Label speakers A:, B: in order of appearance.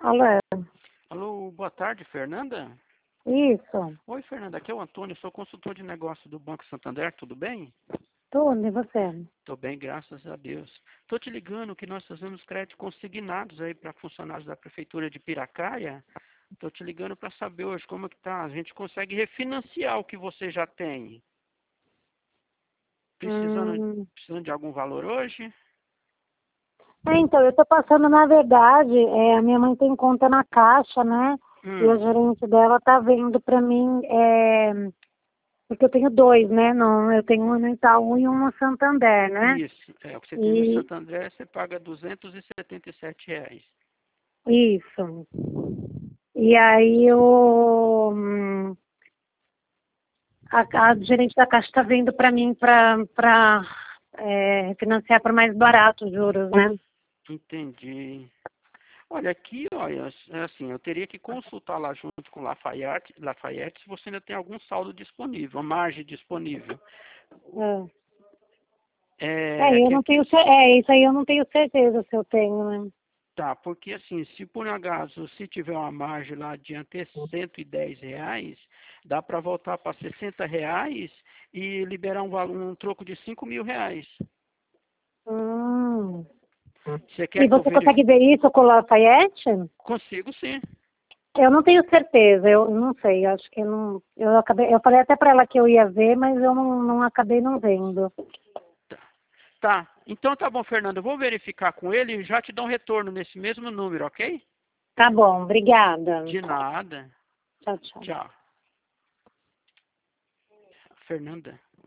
A: Alô,
B: Alô, boa tarde, Fernanda.
A: isso,
B: Oi, Fernanda, aqui é o Antônio, sou consultor de negócio do Banco Santander, tudo bem?
A: tudo, e você?
B: Tô bem, graças a Deus. Tô te ligando que nós fazemos crédito consignados aí para funcionários da Prefeitura de Piracaia. Tô te ligando para saber hoje como que tá. A gente consegue refinanciar o que você já tem. Precisando,
A: Hum,
B: precisando de algum valor hoje?
A: então, eu tô passando, na verdade, a minha mãe tem conta na Caixa, né? E a
B: Hum,
A: gerente dela tá vendo pra mim, porque eu tenho dois, né? Não, eu tenho uma no Itaú e uma no Santander, né?
B: isso. É, o que você tem no
A: E
B: Santander, você paga R$ 277.
A: isso. E aí a gerente da Caixa tá vendo pra mim pra financiar por mais barato os juros, né?
B: Entendi. Olha, aqui, olha, é assim, eu teria que consultar lá junto com Lafayette se você ainda tem algum saldo disponível, a margem disponível. É,
A: Eu não tenho, isso aí eu não tenho certeza se eu tenho, né?
B: tá, porque assim, se por um acaso, se tiver uma margem lá de até R$ 110, dá para voltar para R$ 60 e liberar um troco de R$ 5.000.
A: Hum.
B: Você quer
A: E
B: que eu
A: você consegue
B: verifique?
A: ver isso com o Lafayette?
B: Consigo sim.
A: Eu não tenho certeza, eu não sei, acho que não. Eu falei até para ela que eu ia ver, mas eu não acabei não vendo.
B: Tá, então tá bom, Fernando, eu vou verificar com ele e já te dou um retorno nesse mesmo número, ok?
A: Tá bom, obrigada.
B: De nada.
A: Tchau, tchau.
B: Tchau. Fernanda.